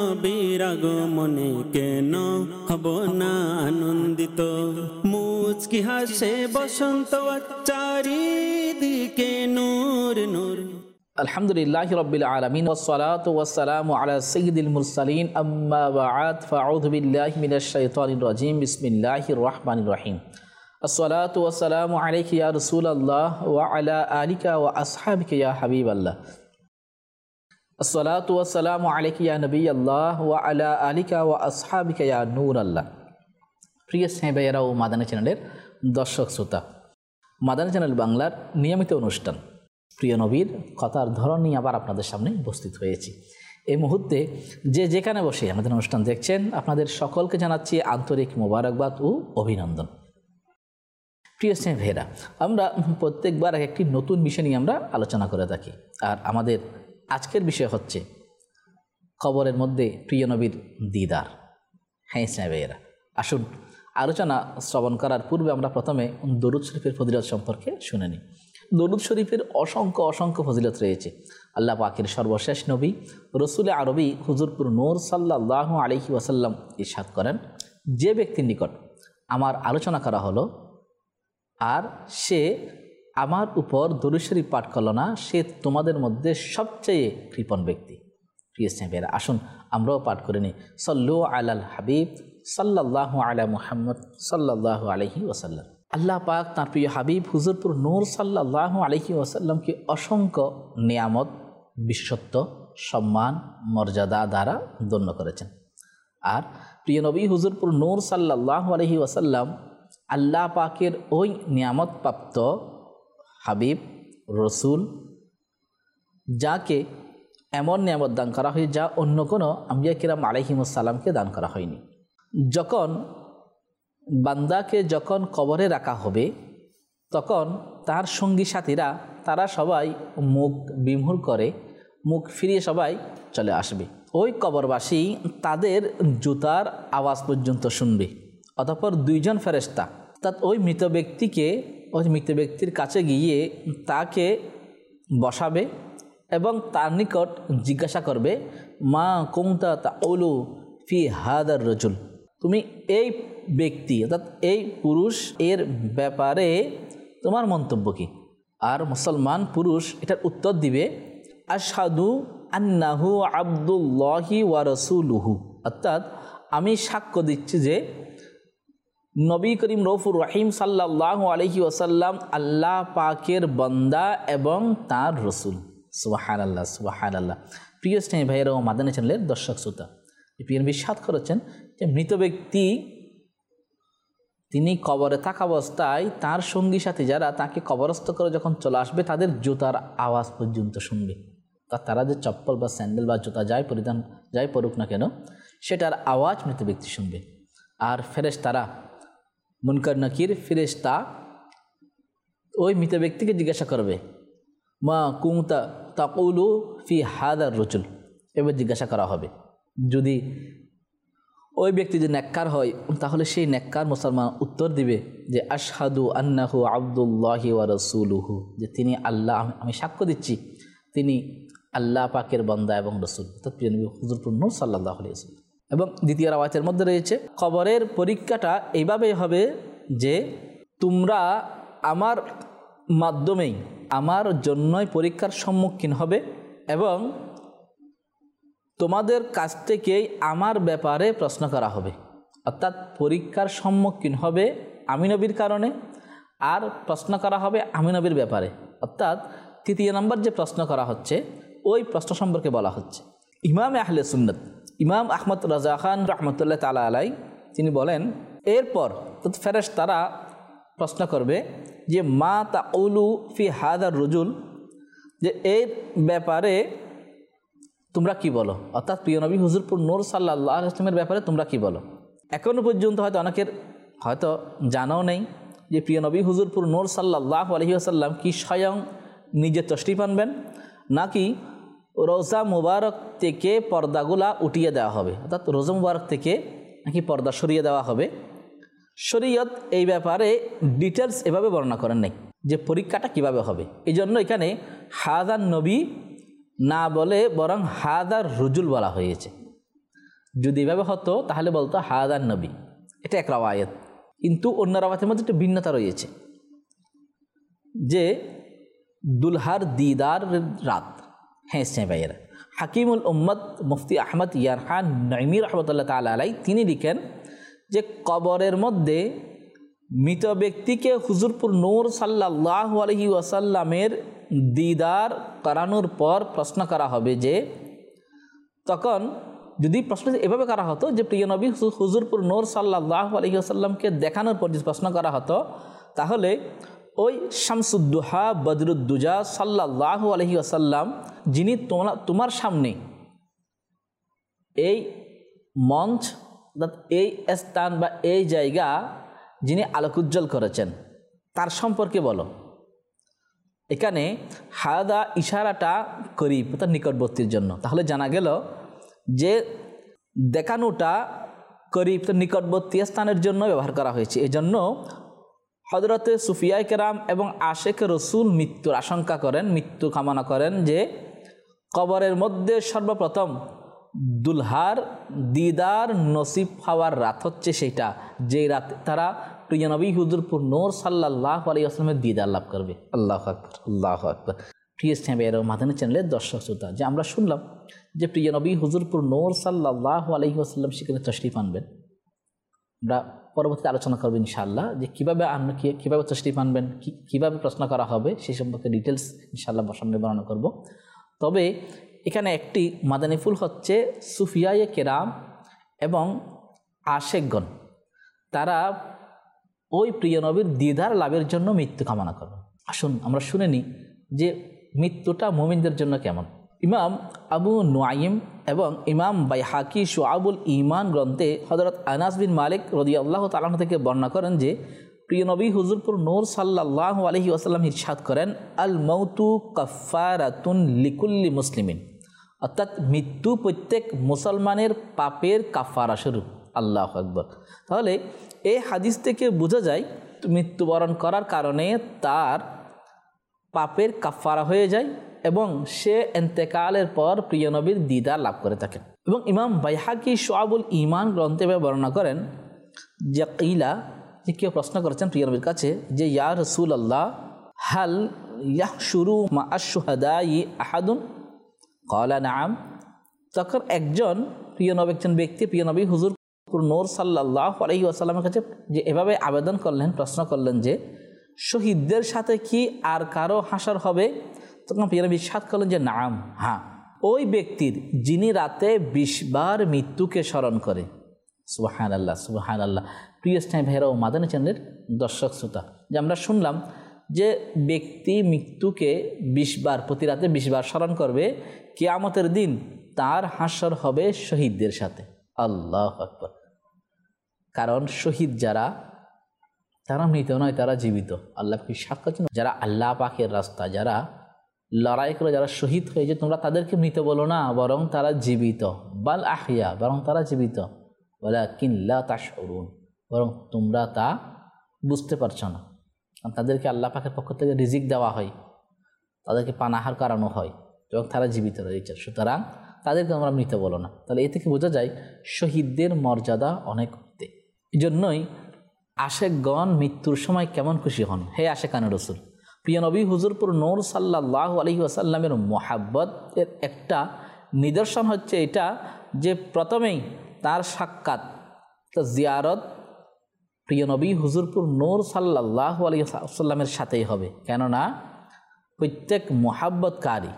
নবীর আগমনে কেন হব না আনন্দিত। মুচকি হাসে বসন্ত চারিদিকে নূর নূর। আলহামদুলিল্লাহি রাব্বিল আলামিন ওয়াসসালাতু ওয়াসসালামু আলা সাইয়্যিদিল মুরসালিন আম্মা বা'দ ফাআউযু বিল্লাহি মিনাশ শাইতানির রাজীম বিসমিল্লাহির রহমানির রহিম। আসসালাতু ওয়াসসালামু আলাইকা ইয়া রাসূলুল্লাহ ওয়া আলা আলিকা ওয়া আসহাবিকা ইয়া হাবিবাল্লাহ। আসসালাতু ওয়াসসালামু আলাইকা ইয়া নবিয়াল্লাহ ওয়া আলা আলিকা ওয়া আসহাবিকা ইয়া নূরাল্লাহ। প্রিয় স্নেহ ভাইয়েরা ও মাদানী চ্যানেলের দর্শক শ্রোতা, মাদানী চ্যানেল বাংলার নিয়মিত অনুষ্ঠান প্রিয় নবীর কথার ধরন নিয়ে আবার আপনাদের সামনে উপস্থিত হয়েছি। এই মুহূর্তে যে যেখানে বসে আমাদের অনুষ্ঠান দেখছেন, আপনাদের সকলকে জানাচ্ছি আন্তরিক মোবারকবাদ ও অভিনন্দন। প্রিয় স্নেহ ভাইয়েরা, আমরা প্রত্যেকবার একটি নতুন বিষয় নিয়ে আমরা আলোচনা করে থাকি, আর আমাদের আজকের বিষয় হচ্ছে কবরের মধ্যে প্রিয় নবীর দিদার। হ্যাঁ স্নেহ ভাইয়েরা, আসুন আলোচনা শ্রবণ করার পূর্বে আমরা প্রথমে দরুদ শরীফের ফজিলত সম্পর্কে শুনে নিই। দরুদ শরীফের অসংখ্য অসংখ্য ফজিলত রয়েছে। আল্লাহ পাকের সর্বশেষ নবী রসুলে আরবি হুজুরপুর নূর সাল্লাল্লাহু আলাইহি ওয়াসাল্লাম ইরশাদ করেন, যে ব্যক্তির নিকট আমার আলোচনা করা হলো আর সে আমার উপর দরুদ শরীফ পাঠ করলো না, সে তোমাদের মধ্যে সবচেয়ে কৃপণ ব্যক্তি। প্রিয় স্নেহেরা, আসুন আমরাও পাঠ করে নিই। সল্লু আলাল হাবিব সাল্লাল্লাহু আলা মুহাম্মদ সাল্লাল্লাহু আলাইহি ওয়াসাল্লাম। আল্লাহ পাক তাঁর প্রিয় হাবিব হুজুরপুর নূর সাল্লাল্লাহু আলাইহি ওয়াসাল্লামকে অসংখ্য নিয়ামত, বিশেষত্ব, সম্মান, মর্যাদা দ্বারা ধন্য করেছেন। আর প্রিয় নবী হুজুরপুর নূর সাল্লাল্লাহু আলাইহি ওয়াসাল্লাম আল্লাহ পাকের ওই নিয়ামত প্রাপ্ত হাবিব রসুল, যাকে এমন নিয়ামত দান করা হয় যা অন্য কোনো আম্বিয়া কিরাম আলাইহিমুস সালামকে দান করা হয়নি। যখন বান্দাকে যখন কবরে রাখা হবে, তখন তার সঙ্গী সাথীরা তারা সবাই মুখ বিমূঢ় করে, মুখ ফিরিয়ে সবাই চলে আসবে। ওই কবরবাসী তাদের জুতার আওয়াজ পর্যন্ত শুনবে। অতঃপর দুইজন ফেরেশতা অর্থাৎ ওই মৃত ব্যক্তির কাছে গিয়ে তাকে বসাবে এবং তার নিকট জিজ্ঞাসা করবে, মা কুনতা তাউলু ফি হাদার রজুল, তুমি এই ব্যক্তি অর্থাৎ এই পুরুষ এর ব্যাপারে তোমার মন্তব্য কী? আর মুসলমান পুরুষ এটার উত্তর দিবে, আশহাদু আন্নাহু আবদুল্লাহি ওয়া রাসূলুহু, অর্থাৎ আমি সাক্ষ্য দিচ্ছি যে নবী করিম রউফুর রহিম সাল্লাল্লাহু আলাইহি ওয়াসাল্লাম আল্লাহ পাকের বান্দা এবং তার রসুল। সুবহানাল্লাহ, সুবহানাল্লাহ। প্রিয় স্নেহ ভাইয়েরা ও মাদানী চ্যানেলের দর্শক শ্রোতা, প্রিয় নবী সাদ করেছেন যে মৃত ব্যক্তি তিনি কবরে থাকা অবস্থায় তার সঙ্গী সাথী যারা তাকে কবরস্থ করে যখন চলে আসবে, তাদের জুতার আওয়াজ পর্যন্ত শুনবে। তারা যে চপ্পল বা স্যান্ডেল বা জুতা যাই পড়ুক না কেন, সেটার আওয়াজ মৃত ব্যক্তি শুনবে। আর ফেরেশতারা, মুনকার নাকির ফেরেশতা ওই মৃত ব্যক্তিকে জিজ্ঞাসা করবে, মা কুনতা তাকুলু ফি হাদার রজুল, এবার জিজ্ঞাসা করা হবে। যদি ওই ব্যক্তি যে নেককার হয়, তাহলে সেই নেককার মুসলমান উত্তর দিবে যে আশহাদু আন্নাহু আবদুল্লাহি ওয়া রাসূলুহু, যে তিনি আল্লাহ, আমি সাক্ষ্য দিচ্ছি তিনি আল্লাহ পাকের বান্দা এবং রসুল, অর্থাৎ প্রিয় নবী হুজুরপুর নূর সাল্লাল্লাহু আলাইহি ওয়াসাল্লাম। এবং দ্বিতীয় রাওয়ায়াতের মধ্যে রয়েছে, কবরের পরীক্ষাটা এইভাবেই হবে যে তোমরা আমার মাধ্যমেই আমার জন্যই পরীক্ষার সম্মুখীন হবে এবং তোমাদের কাছ থেকেই আমার ব্যাপারে প্রশ্ন করা হবে। অর্থাৎ পরীক্ষার সম্মুখীন হবে আমি নবীর কারণে, আর প্রশ্ন করা হবে আমি নবীর ব্যাপারে। অর্থাৎ তৃতীয় নম্বর যে প্রশ্ন করা হচ্ছে, ওই প্রশ্ন সম্পর্কে বলা হচ্ছে। ইমাম আহলে সুন্নাত ইমাম আহমদ রাজা খান রহমতুল্লাহ তাআলা আলাই তিনি বলেন, এরপর ফেরেশতারা প্রশ্ন করবে যে মা তাউলু ফি হাদার রজুল, যে এর ব্যাপারে তোমরা কি বলো, অর্থাৎ প্রিয় নবী হুজুরপুর নূর সাল্লাল্লাহু আলাইহি ওয়াসাল্লামের ব্যাপারে তোমরা কি বলো। এখনও পর্যন্ত হয়তো অনেকের জানাও নেই যে প্রিয় নবী হুজুরপুর নূর সাল্লাল্লাহু আলাইহি ওয়াসাল্লাম কি স্বয়ং নিজে তশরিফ আনবেন, নাকি রোজা মুবারক থেকে পর্দাগুলা উঠিয়ে দেওয়া হবে, অর্থাৎ রোজা মুবারক থেকে নাকি পর্দা সরিয়ে দেওয়া হবে। শরীয়ত এই ব্যাপারে ডিটেলস এভাবে বর্ণনা করেন নাই যে পরীক্ষাটা কিভাবে হবে। এই জন্য এখানে হাদার নবী না বলে বরং হাদার রজুল বলা হয়েছে। যদি এভাবে হতো তাহলে বলতো হাদান নবী, এটা এক রাওয়ায়াত। কিন্তু অন্য রাওয়ায়াতের মধ্যে একটা ভিন্নতা রয়েছে যে দুলহার দিদার রাত। হ্যাঁ ইসলামী ভাইয়েরা, হাকিমুল উম্মত মুফতি আহমদ ইয়ারহান নঈমী রহমতুল্লাহ তাআলা আলাইহি তিনি লিখেন যে কবরের মধ্যে মৃত ব্যক্তিকে হুজুরপুর নূর সাল্লাল্লাহু আলাইহি ওয়াসাল্লামের দিদার করানোর পর প্রশ্ন করা হবে যে, তখন যদি প্রশ্ন এভাবে করা হতো যে প্রিয় নবী হুজুরপুর নূর সাল্লাল্লাহু আলাইহি ওয়াসাল্লামকে দেখানোর পর যদি প্রশ্ন করা হতো, তাহলে ওই শামসুদ্দোহা বদরুদ্দুজা সাল্লাল্লাহু আলাইহি ওয়াসাল্লাম যিনি তোমার সামনে এই মঞ্চ, এই স্থান বা এই জায়গা যিনি আলোকোজ্জ্বল করেছেন তার সম্পর্কে বলো। এখানে হাদা ইশারাটা করিব তার নিকটবর্তীর জন্য, তাহলে জানা গেল যে দেখানোটা করিব তার নিকটবর্তী স্থানের জন্য ব্যবহার করা হয়েছে। এজন্য হযরতে সুফিয়ায়ে কেরাম এবং আশেকে রসুল মৃত্যুর আশঙ্কা করেন, মৃত্যু কামনা করেন যে কবরের মধ্যে সর্বপ্রথম দুলহার দিদার নসিব হওয়ার রাত হচ্ছে সেটা, যেই রাতে তারা প্রিয় নবী হুজুরপুর নূর সাল্লাল্লাহু আলাইহি ওয়াসাল্লামের দিদার লাভ করবে। আল্লাহু আকবার, আল্লাহু আকবার। প্রিয় ইসলামী মাদানী চ্যানেলের দর্শক শ্রোতা, যে আমরা শুনলাম যে প্রিয় নবী হুজুরপুর নূর সাল্লাল্লাহু আলাইহি ওয়াসাল্লাম সেখানে তশরিফ আনবেন। আমরা পরবর্তীতে আলোচনা করবো ইনশাআল্লাহ যে কীভাবে তশরিফ আনবেন, কীভাবে প্রশ্ন করা হবে সেই সম্পর্কে ডিটেলস ইনশাআল্লাহ সামনে বর্ণনা করব। তবে এখানে একটি মাদানী ফুল হচ্ছে সুফিয়ায়ে কেরাম এবং আশেকগণ, তারা ওই প্রিয় নবীর দিদার লাভের জন্য মৃত্যু কামনা করবে। আসুন আমরা শুনে নিই যে মৃত্যুটা মুমিনদের জন্য কেমন। ইমাম আবু নুআইম এবং ইমাম বাইহাকি শুআবুল ঈমান গ্রন্থে হযরত আনাস বিন মালিক রাদিয়াল্লাহু তাআলা থেকে বর্ণনা করেন যে প্রিয় নবী হুজুরপুর নূর সাল্লাল্লাহু আলাইহি ওয়াসাল্লাম ইরশাদ করেন, আল মাউতু কাফফারাতুন লিকুল্লি মুসলিমিন, অর্থাৎ মৃত্যু প্রত্যেক মুসলমানের পাপের কাফারা স্বরূপ। আল্লাহু আকবার। তাহলে এই হাদিস থেকে বোঝা যায় মৃত্যুবরণ করার কারণে তার পাপের কাফারা হয়ে যায় এবং সে ইন্তেকালের পর প্রিয় নবীর দিদার লাভ করে থাকেন। এবং ইমাম বাইহাকি শুআবুল ঈমান গ্রন্থে বর্ণনা করেন যে কিলা, যে কেউ প্রশ্ন করেছেন প্রিয় নবীর কাছে যে ইয়া রাসূলুল্লাহ হাল ইয়াহশুরু মা'আশ শুহাদাই আহাদুন, ক্বালা নাআম। তখন একজন ব্যক্তি প্রিয় নবী হুজুর নূর সাল্লাল্লাহু আলাইহি ওয়াসাল্লামের কাছে যে এভাবে আবেদন করলেন, প্রশ্ন করলেন যে শহীদদের সাথে কি আর কারো হাসর হবে? তখন প্রিয় নবী ইরশাদ করলেন যে নাম, হ্যাঁ, ওই ব্যক্তির যিনি রাতে 20 বার মৃত্যুকে স্মরণ করে। সুবহানাল্লাহ, সুবহানাল্লাহ। প্রিয় ইসলামী ভাইরা ও মাদানী চ্যানেলের দর্শক শ্রোতা, যে আমরা শুনলাম যে ব্যক্তি মৃত্যুকে 20 বার, প্রতি রাতে 20 বার স্মরণ করবে, কিয়ামতের দিন তার হাসর হবে শহীদদের সাথে। আল্লাহু আকবার। কারণ শহীদ যারা, তারা মৃত নয়, তারা জীবিত। আল্লাহকে সাক্ষাৎ, যারা আল্লাহ পাকের রাস্তা, যারা লড়াই করে যারা শহীদ হয়েছে, তোমরা তাদেরকে মৃত বলো না, বরং তারা জীবিত। বাল আহইয়া, বরং তারা জীবিত। ওয়ালাকিন লা তাশউরুন, বরং তোমরা তা বুঝতে পারছো না। কারণ তাদেরকে আল্লাহ পাকের পক্ষ থেকে রিজিক দেওয়া হয়, তাদেরকে পানাহার করানো হয় এবং তারা জীবিত রয়েছে। সুতরাং তাদেরকে তোমরা মৃত বলো না। তাহলে এ থেকে বোঝা যায় শহীদদের মর্যাদা অনেক। এই জন্যই আশেকগণ মৃত্যুর সময় কেমন খুশি হন। হে আশেকানে রসুল, প্রিয় নবী হুজুরপুর নূর সাল্লাল্লাহু আলাইহি ওয়াসাল্লামের মোহাব্বতের একটা নিদর্শন হচ্ছে এটা যে প্রথমেই তার সাক্ষাৎ, তার জিয়ারত প্রিয় নবী হুজুরপুর নূর সাল্লাল্লাহু আলাইহি ওয়াসাল্লামের সাথেই হবে। কেননা প্রত্যেক মোহাব্বতকারী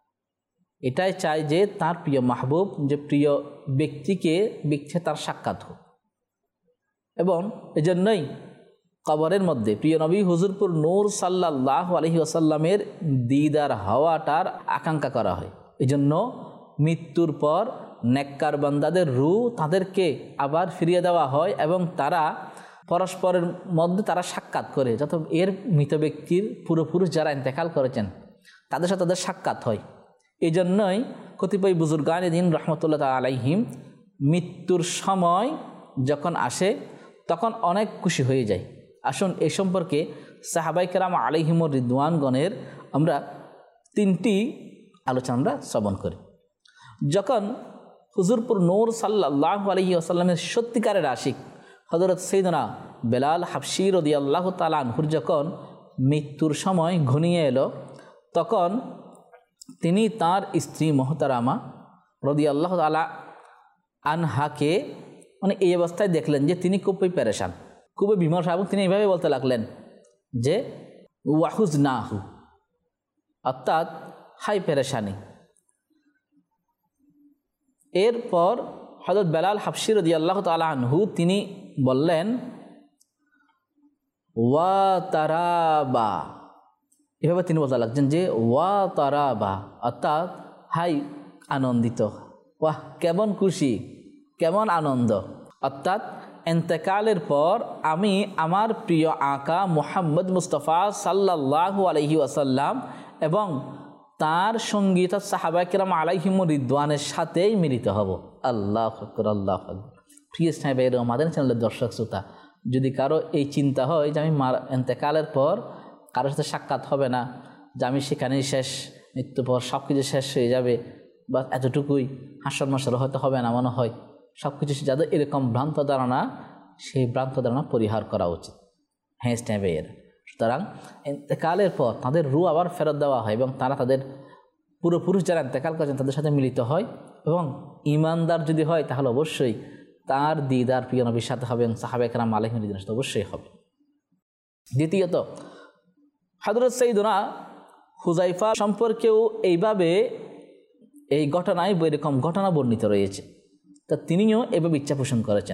এটাই চায় যে তার প্রিয় মাহবুব, যে প্রিয় ব্যক্তিকে তার সাক্ষাৎ হোক। এবং এজন্যই কবরের মধ্যে প্রিয় নবী হুজুরপুর নূর সাল্লাল্লাহু আলাইহি ওয়াসাল্লামের দিদার হওয়াটার আকাঙ্ক্ষা করা হয়। এজন্য মৃত্যুর পর নেককার বান্দাদের রূহ তাদেরকে আবার ফিরিয়ে দেওয়া হয় এবং তারা পরস্পরের মধ্যে তারা সাক্ষাৎ করে, যত এর মৃত ব্যক্তির পূর্বপুরুষ যারা ইন্তেকাল করেছেন তাদের সাথে তাদের সাক্ষাৎ হয়। এই জন্যই কতিপয় বুজুর্গানে দিন রহমতুল্লাহ আলাইহিম মৃত্যুর সময় যখন আসে তখন অনেক খুশি হয়ে যায়। আসুন এই সম্পর্কে সাহাবায়ে কেরাম আলাইহিমুর রিদওয়ানগণের আমরা 3টি আলোচনা আমরা শ্রবণ করি। যখন হুজুরপুর নূর সাল্লাল্লাহু আলাইহি ওয়াসাল্লামের সত্যিকারের আশিক হযরত সাইয়েদনা বেলাল হাবশী রাদিয়াল্লাহু তাআলা আনহুর যখন মৃত্যুর সময় ঘনিয়ে এলো, তখন তিনি তার স্ত্রী মোহতারামা রাদিয়াল্লাহু তাআলা আনহাকে মানে এই অবস্থায় দেখলেন যে তিনি খুবই পেরেশান, খুবই বিমর্ষ, এবং তিনি এইভাবে বলতে লাগলেন যে ওয়াহুজনাহু, অর্থাৎ হাই পেরেশানি। এরপর হযরত বেলাল হাবশী রাদিয়াল্লাহু তাআলা আনহু তিনি বললেন ওয়া তারাবা, এভাবে তিনি বলতে লাগছেন যে ওয়া তারাবা, অর্থাৎ হাই আনন্দিত, ওয়াহ কেমন খুশি, কেমন আনন্দ। অর্থাৎ ইন্তেকালের পর আমি আমার প্রিয় আকা মুহাম্মদ মুস্তাফা সাল্লাল্লাহু আলাইহি ওয়াসাল্লাম এবং তার সঙ্গী সাহাবায়ে কেরাম আলাইহিমুর রিদওয়ানের সাথেই মিলিত হব। আল্লাহু আকবার, আল্লাহু আকবার। প্রিয় স্নেহ মাদানী চ্যানেলের দর্শক শ্রোতা, যদি কারো এই চিন্তা হয় যে আমি ইন্তেকালের পর কারোর সাথে সাক্ষাৎ হবে না, যে আমি সেখানেই শেষ, মৃত্যুর পর সব কিছু শেষ হয়ে যাবে, বা এতটুকুই, হাসর মাসর হয়তো হবে না, মনে হয় সব কিছু, যাদের এরকম ভ্রান্ত ধারণা, সেই ভ্রান্ত ধারণা পরিহার করা উচিত। হ্যাঁ স্নেহের, সুতরাং ইন্তেকালের পর তাদের রূহ আবার ফেরত দেওয়া হয় এবং তারা তাদের পূর্বপুরুষ যারা ইন্তেকাল করেছেন তাদের সাথে মিলিত হয়, এবং ঈমানদার যদি হয় তাহলে অবশ্যই তার দিদার প্রিয় নবীর সাথে হবে এবং সাহাবায়ে কেরাম আলাইহিম রিদওয়ানের সাথে অবশ্যই হবে। দ্বিতীয়ত, হযরত সাইয়েদনা হুযায়ফা সম্পর্কেও এইভাবে এই ঘটনায় এরকম ঘটনা বর্ণিত রয়েছে, তা তিনিও এভাবে ইচ্ছা পোষণ করেছেন।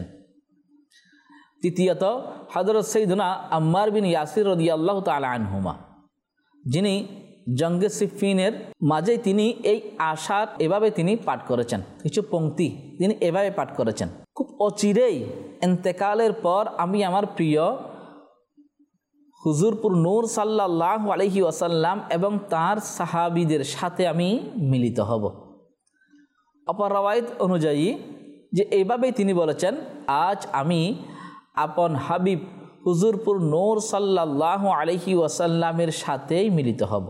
তৃতীয়ত, হযরত সাইয়েদনা আম্মার বিন ইয়াসির রাদিয়াল্লাহু তাআলা আনহুমা, যিনি জঙ্গে সিফফিনের মাঝে তিনি এই আশার এভাবে তিনি পাঠ করেছেন, কিছু পংক্তি তিনি এভাবে পাঠ করেছেন, খুব অচিরেই ইন্তেকালের পর আমি আমার প্রিয় হুজুরপুর নূর সাল্লাল্লাহু আলাইহি ওয়াসাল্লাম এবং তার সাহাবীদের সাথে আমি মিলিত হব। অপর রাওয়ায়াত অনুযায়ী যে এইভাবেই তিনি বলেছেন, আজ আমি আপন হাবিব হুজুরপুর নূর সাল্লাল্লাহু আলাইহি ওয়াসাল্লামের সাথেই মিলিত হব।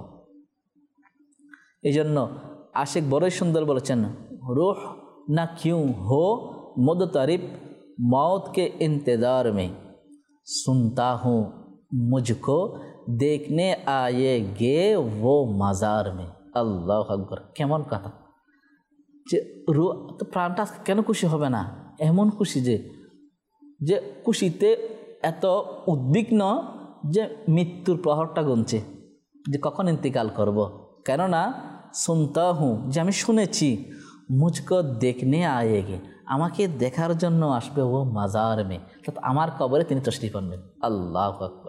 এই জন্য আশিক বড়ই সুন্দর বলেছেন, রূহ না কিউ হো মুদতারিব मौत के इंतज़ार में सुनता हूँ मुझको देखने आएगे वो मज़ार में। আল্লাহু আকবার, কেমন কথা যে রূহ তো প্রাণটা কেন খুশি হবে না, এমন খুশি যে খুশিতে এত উদ্বিগ্ন যে মৃত্যুর প্রহরটা গুনছে যে কখন ইন্তিকাল করব। কেননা শুনতা হুঁ, যে আমি শুনেছি, মুঝকো দেখনে আয়েগে, আমাকে দেখার জন্য আসবে ও মাজার মে, অর্থাৎ আমার কবরে তিনি তশরিফ আনবেন। আল্লাহু আকবার,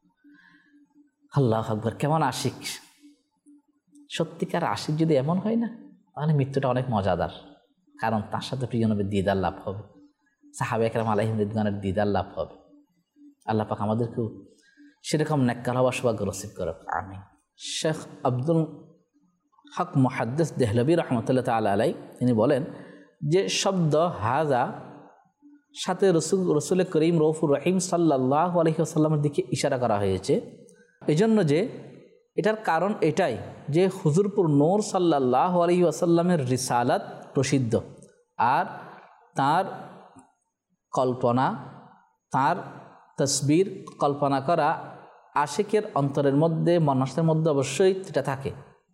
আল্লাহু আকবার, কেমন আশিক। সত্যিকার আশিক যদি এমন হয় না, তাহলে মৃত্যুটা অনেক মজাদার, কারণ তার সাথে প্রিয় নবীর দিদার লাভ হবে, সাহাবায়ে কেরাম আলাইহিম রিদওয়ানের দিদার লাভ হবে। আল্লাহ পাক আমাদেরকেও সেরকম নেককার হওয়ার সৌভাগ্য নসিব করুক, আমিন। শেখ আব্দুল হক মুহাদ্দিস দেহলভী রহমতুল্লাহ তাআলা আলাইহি তিনি বলেন যে শব্দ হাজা সাথে রসুল করিম রউফুর রহিম সাল্লাল্লাহু আলাইহি ওয়াসাল্লামের দিকে ইশারা করা হয়েছে, এই জন্য যে এটার কারণ এটাই যে হুজুরপুর নূর সাল্লাল্লাহু আলাইহি ওয়াসাল্লামের রিসালাত প্রসিদ্ধ, আর তার কল্পনা, তার তসবির কল্পনা করা আশিকের অন্তরের মধ্যে, মনসের মধ্যে অবশ্যই এটা থাকে।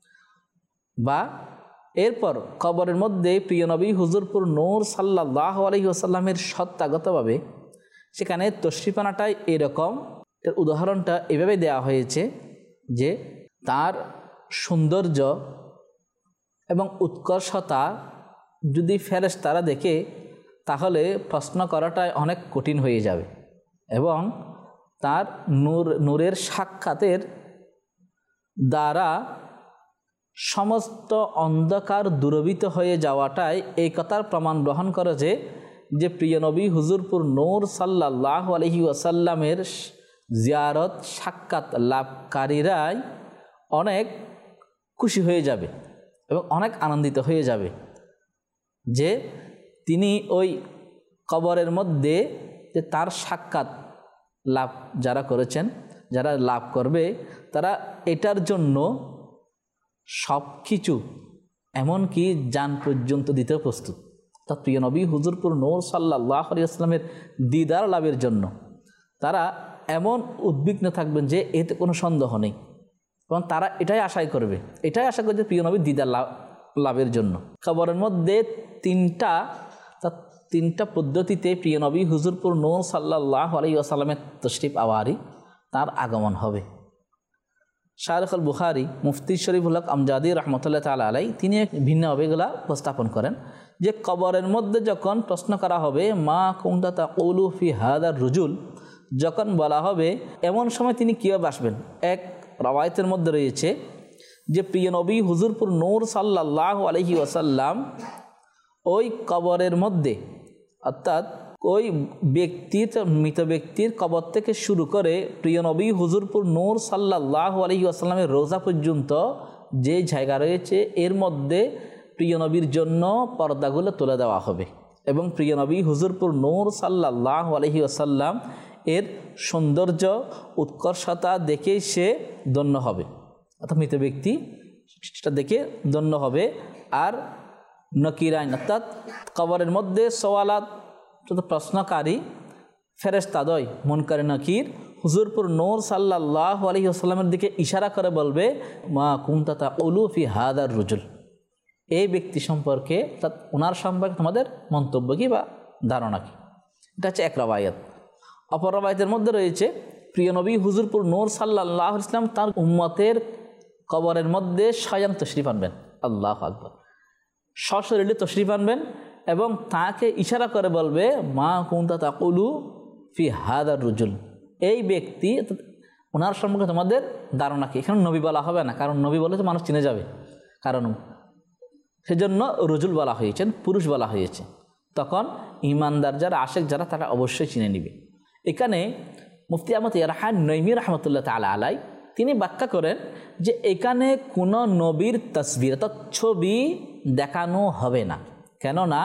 বা এরপর কবরের মধ্যে প্রিয় নবী হুজুরপুর নূর সাল্লাল্লাহু আলাইহি ওয়াসাল্লামের সত্তাগতভাবে সেখানে তশরিফানাটাই এরকম। এর উদাহরণটা এভাবে দেওয়া হয়েছে যে তার সৌন্দর্য এবং উৎকর্ষতা যদি ফেরেশতারা দেখে তাহলে প্রশ্ন করাটাই অনেক কঠিন হয়ে যাবে, এবং তার নূরের সাক্ষাতের দ্বারা সমস্ত অন্ধকার দূরীভূত হয়ে যাওয়াটাই এই কথার প্রমাণ গ্রহণ করে যে প্রিয় নবী হুজুরপুর নূর সাল্লাল্লাহু আলাইহি ওয়াসাল্লামের জিয়ারত সাক্ষাৎ লাভকারীরাই অনেক খুশি হয়ে যাবে এবং অনেক আনন্দিত হয়ে যাবে যে তিনি ওই কবরের মধ্যে যে তার সাক্ষাৎ লাভ যারা করেছেন, যারা লাভ করবে, তারা এটার জন্য সব কিছু এমনকি জান পর্যন্ত দিতেও প্রস্তুত। তার প্রিয় নবী হুজুরপুর নূর সাল্লাল্লাহু আলাইহি ওয়াসাল্লামের দিদার লাভের জন্য তারা এমন উদ্বিগ্ন থাকবেন যে এতে কোনো সন্দেহ নেই, এবং তারা এটাই আশা করবে যে প্রিয় নবীর দিদার লাভের জন্য। কবরের মধ্যে তিনটা পদ্ধতিতে প্রিয় নবী হুজুরপুর নূর সাল্লাল্লাহু আলাইহি ওয়াসাল্লামের তশরিফ আওয়ারি, তার আগমন হবে। শায়খ আল বুখারী মুফতি শরীফুল হক আমজাদি রহমতুল্লাহ তাআলা আলাই তিনি ভিন্নভাবে এগুলা উপস্থাপন করেন যে কবরের মধ্যে যখন প্রশ্ন করা হবে মা কুনতা তাকুলু ফি হাদার রুজুল, যখন বলা হবে এমন সময় তিনি কীভাবে আসবেন। এক রওয়ায়াতের মধ্যে রয়েছে যে প্রিয় নবী হুজুরপুর নূর সাল্লাল্লাহু আলাইহি ওয়াসাল্লাম ওই কবরের মধ্যে, অর্থাৎ ওই মৃত ব্যক্তির কবর থেকে শুরু করে প্রিয় নবী হুজুরপুর নূর সাল্লাল্লাহু আলাইহি ওয়াসাল্লামের রোজা পর্যন্ত যে জায়গা রয়েছে এর মধ্যে প্রিয় নবীর জন্য পর্দাগুলো তুলে দেওয়া হবে, এবং প্রিয় নবী হুজুরপুর নূর সাল্লাল্লাহু আলাইহি ওয়াসাল্লাম এর সৌন্দর্য উৎকর্ষতা দেখেই সে ধন্য হবে, অর্থাৎ মৃত ব্যক্তি সেটা দেখে ধন্য হবে। আর নকিরাইন অর্থাৎ কবরের মধ্যে সওয়ালাত প্রশ্নকারী ফেরেশতাদ্বয় মুনকার নকির হুজুরপুর নূর সাল্লাল্লাহু আলাইহি ওয়াসাল্লামের দিকে ইশারা করে বলবে মা কুনতা তাকুলু ফি হাদার রুজুল, এই ব্যক্তি সম্পর্কে অর্থাৎ ওনার সম্পর্কে তোমাদের মন্তব্য কি বা ধারণা কি। এটা হচ্ছে এক রওয়ায়াত। অপর রওয়ায়াতের মধ্যে রয়েছে প্রিয় নবী হুজুরপুর নূর সাল্লাল্লাহু আলাইহি ওয়াসাল্লাম তার উম্মতের কবরের মধ্যে স্বয়ং তশরিফ আনবেন, আল্লাহু আকবার, সশরীরে তশরিফ আনবেন এবং তাকে ইশারা করে বলবে মা কুনতা তাকুলু ফি হাদার রুজুল, এই ব্যক্তি ওনার সম্পর্কে তোমাদের ধারণা কি। এখানে নবী বলা হবে না, কারণ নবী বলে তো মানুষ চিনে যাবে, কারণ সেজন্য রুজুল বলা হয়েছেন, পুরুষ বলা হয়েছে। তখন ইমানদার যারা আশেক যারা তারা অবশ্যই চিনে নিবে। এখানে মুফতি আহমদ ইয়ারহান নঈমী রাহমাতুল্লাহ তাআলা আলাই তিনি ব্যাখ্যা করেন যে এখানে কোনো নবীর তসবির অর্থাৎ ছবি দেখানো হবে না, কেননা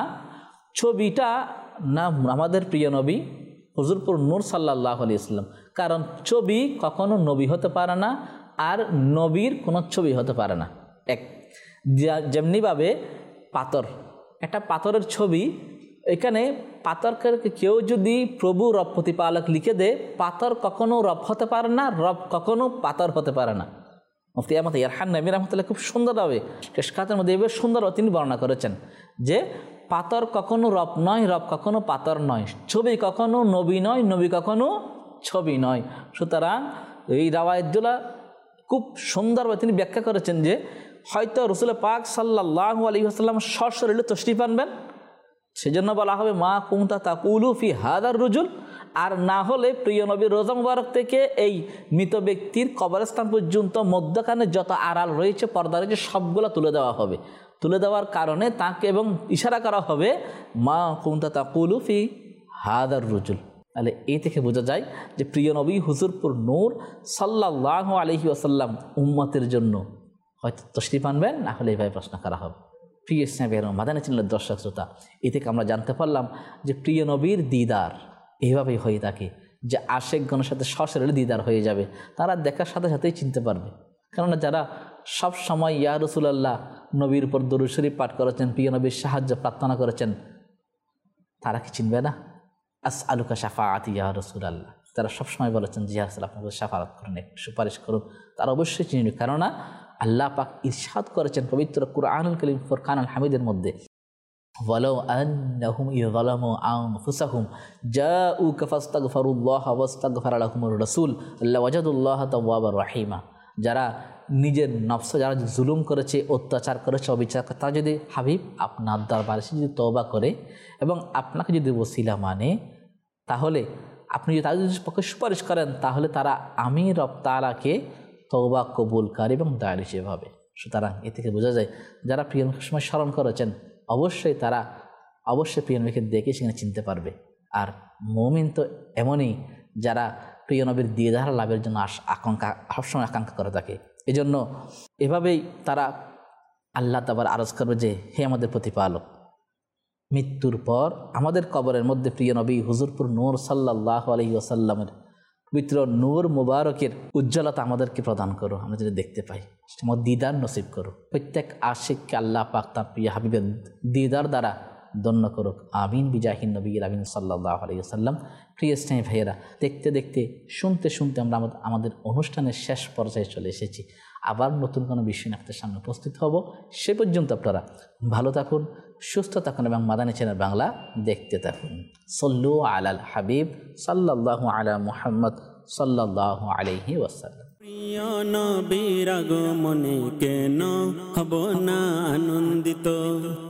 ছবিটা না আমাদের প্রিয় নবী হুজুরপুর নূর সাল্লাল্লাহু আলাইহি ওয়াসাল্লাম, কারণ ছবি কখনো নবী হতে পারে না আর নবীর কোনো ছবি হতে পারে না। এক যেমনিভাবে পাথর, একটা পাথরের ছবি, এখানে পাথরকে কেউ যদি প্রভু রব প্রতিপালক লিখে দেয়, পাথর কখনো রব হতে পারে না, রব কখনো পাথর হতে পারে না। মুফতি আহমদ ইয়ারহান নঈমী রাহমাতুল্লাহ খুব সুন্দরভাবে কেশকাতের মধ্যে এভাবে সুন্দরভাবে তিনি বর্ণনা করেছেন যে পাথর কখনো রব নয়, রব কখনো পাথর নয়, ছবি কখনো নবী নয়, নবী কখনো ছবি নয়। সুতরাং এই রাওয়ায়াতগুলা খুব সুন্দরভাবে তিনি ব্যাখ্যা করেছেন যে হয়তো রাসূল পাক সাল্লাল্লাহু আলাইহি ওয়াসাল্লাম সশরীরে তশরিফ আনবেন, সেজন্য বলা হবে মা কুনতা তাকুলু ফি হাদার রুজুল, আর না হলে প্রিয় নবীর রোজা মুবারক থেকে এই মৃত ব্যক্তির কবরস্থান পর্যন্ত মধ্যখানে যত আড়াল রয়েছে, পর্দা রয়েছে, সবগুলো তুলে দেওয়া হবে। তুলে দেওয়ার কারণে তাকে এবং ইশারা করা হবে মা কুনতা তাকুলু ফি হাদার রুজুল। তাহলে এই থেকে বোঝা যায় যে প্রিয় নবী হুজুরপুর নূর সাল্লাল্লাহু আলাইহি ওয়াসাল্লাম উম্মতের জন্য হয়তো তশরিফ আনবেন, না হলে এইভাবে প্রশ্ন করা হবে। প্রিয় স্নেহের মাদানী চ্যানেলের দর্শক শ্রোতা, এ থেকে আমরা জানতে পারলাম যে প্রিয় নবীর দিদার এইভাবেই হয়ে থাকে যে আশেকগণের সাথে সশরীরে দিদার হয়ে যাবে, তারা দেখার সাথে সাথেই চিনতে পারবে। কেননা যারা সব সময় ইয়া রাসূলুল্লাহ নবীর উপর দরুদ শরীফ পাঠ করেছেন, প্রিয় নবীর সাহায্য প্রার্থনা করেছেন, তারা কি চিনবে না? আসআলুকা শাফাআতি ইয়া রাসূলুল্লাহ, তারা সবসময় বলেছেন যে ইয়া রাসূলুল্লাহ আপনি শাফাআত করুন, একটু সুপারিশ করুন, তারা অবশ্যই চিনবে। কেননা আল্লাহ পাক ইরশাদ করেছেন পবিত্র কুরআনুল কারীম ফুরকানুল হামিদের মধ্যে, ওয়ালাউ আন্নাহুম ইযলামু আনফুসাহুম জাউকা ফাস্তাগফিরুল্লাহা ওয়াস্তাগফারা লাহুমুর রাসূল লাওয়াজাদুল্লাহা তাওয়াবার রহিমা, যারা নিজের নফস যারা জুলুম করেছে, অত্যাচার করেছে, অবিচার করে, তারা যদি হাবিব আপনার দরবারে যদি তওবা করে এবং আপনাকে যদি ওসিলা মানে, তাহলে আপনি যদি তাদের পক্ষে সুপারিশ করেন, তাহলে তারা আমি রব তাআলাকে তওবা কবুলকারী এবং দয়ালু হিসেবে হবে। সুতরাং এ থেকে বোঝা যায় যারা প্রিয় নবীর সময় স্মরণ করেছেন অবশ্যই তারা অবশ্যই প্রিয় নবীকে দেখে সেখানে চিনতে পারবে। আর মুমিন তো এমনই যারা প্রিয় নবীর দিদার লাভের জন্য সবসময় আকাঙ্ক্ষা করে থাকে। এজন্য এভাবেই তারা আল্লাহ তাবার আরজ করবে যে হে আমাদের প্রতিপালক, মৃত্যুর পর আমাদের কবরের মধ্যে প্রিয় নবী হুজুরপুর নূর সাল্লাল্লাহু আলাইহি ওয়াসাল্লামের পবিত্র নূর মুবারকের উজ্জ্বলতা আমাদেরকে প্রদান করো, আমরা যদি দেখতে পাই, আমার দিদার নসিব করো। প্রত্যেক আশিককে আল্লাহ পাক তার প্রিয় হাবিবের দিদার দ্বারা ধন্য করুক, আমিন। বিজাহিন নবী আমিন সাল্লাল্লাহু আলাইহি ওয়াসাল্লাম। প্রিয় স্নেহ ভাইয়েরা, দেখতে দেখতে শুনতে শুনতে আমরা আমাদের অনুষ্ঠানের শেষ পর্যায়ে চলে এসেছি। আবার নতুন কোনো বিষয় নিয়ে আপনাদের সামনে উপস্থিত হব। সে পর্যন্ত আপনারা ভালো থাকুন, সুস্থ থাকুন এবং মাদানী চ্যানেল বাংলা দেখতে থাকুন। সল্লু আলাল হাবিব সাল্লাল্লাহু আলা মুহাম্মদ সাল্লাল্লাহু আলাইহি ওয়াসাল্লাম। প্রিয় নবীর আগমনে কেন হব না আনন্দিত,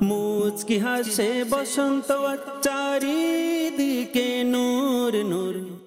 মুচকি হাসে বসন্ত চারিদিকে নূর নূর।